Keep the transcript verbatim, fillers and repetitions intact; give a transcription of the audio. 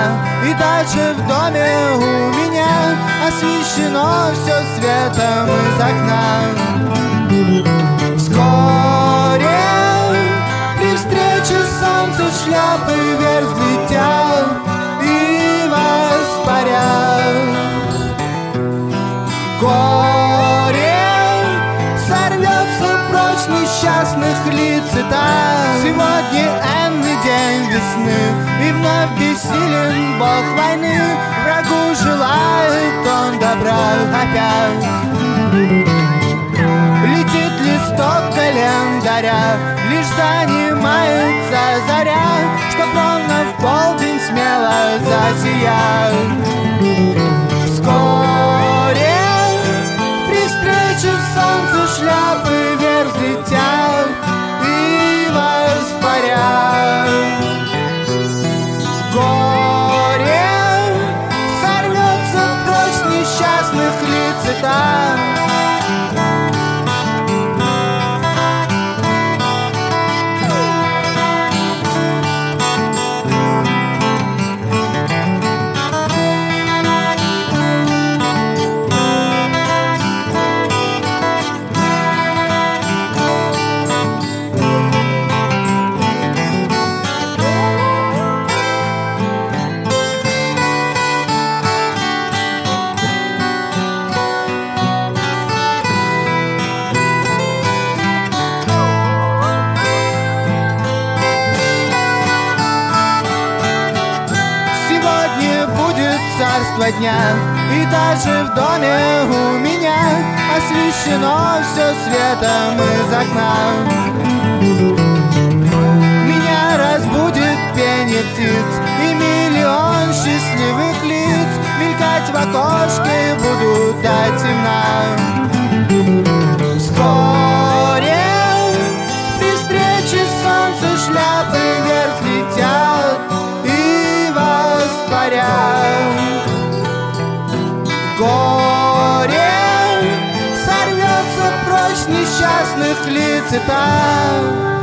И даже в доме у меня освещено все светом из окна. Вскоре при встрече солнца шляпы вверх взлетят и воспарят. Горе сорвется прочь несчастных лиц, и так сегодня энный день весны, и вновь бессилен бог войны. Врагу желает он добра опять. Летит листок календаря, лишь занимается заря, чтоб ровно в полдень смело засиять. Вскоре при встрече солнца шляпы вверх летят и воспарят. Горе сорвется прочь несчастных лиц, и так царство дня, и даже в доме у меня освещено все светом из окна. Меня разбудит пение птиц и миллион счастливых лиц, мелькать в окошке будут до темна. Вскоре при встрече солнца шляпы вверх летят и воспарят. Горе сорвется прочь несчастных лиц, и так